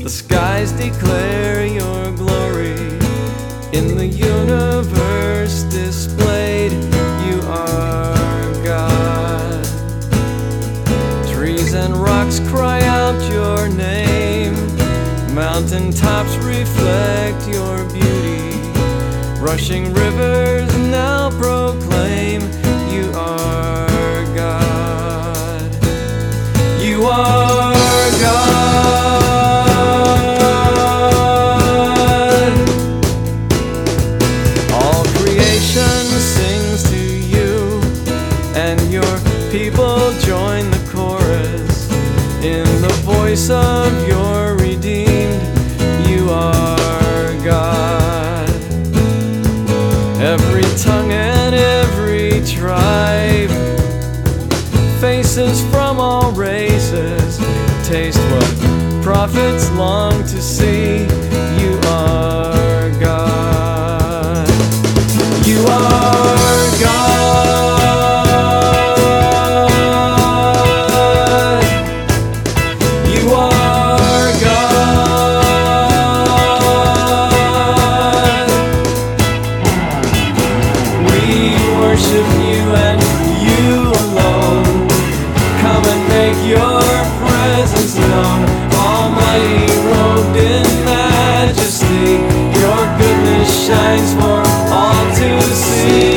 The skies declare your glory, in the universe displayed. You are God. Trees and rocks cry out your name, mountain tops reflect your beauty, rushing rivers now proclaim you are God. You are God. All creation sings to you, and your people join the chorus in the voice of your redeemed. You are God. Every tongue and every tribe, faces from all races, taste what prophets long to see. You are God. You are God. You are God. We worship you and you alone. Come and make your presence known. Almighty, robed in majesty, your goodness shines for all to see.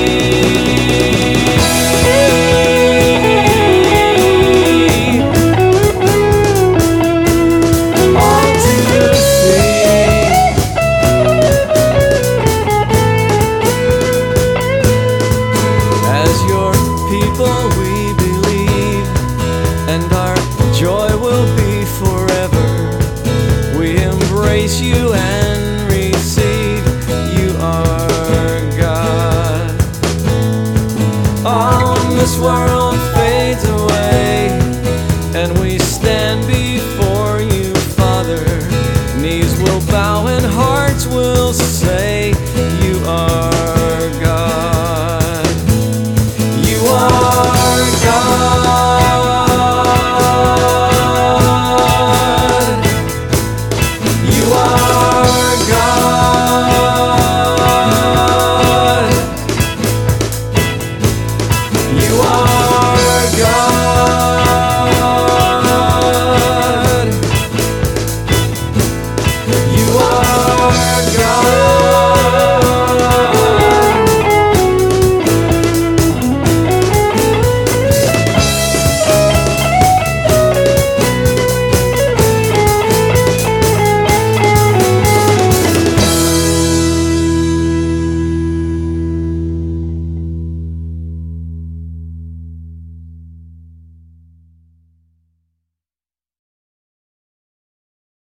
All to see. As your people we believe, and our joy will be forever. We embrace you and receive. You are God. On this world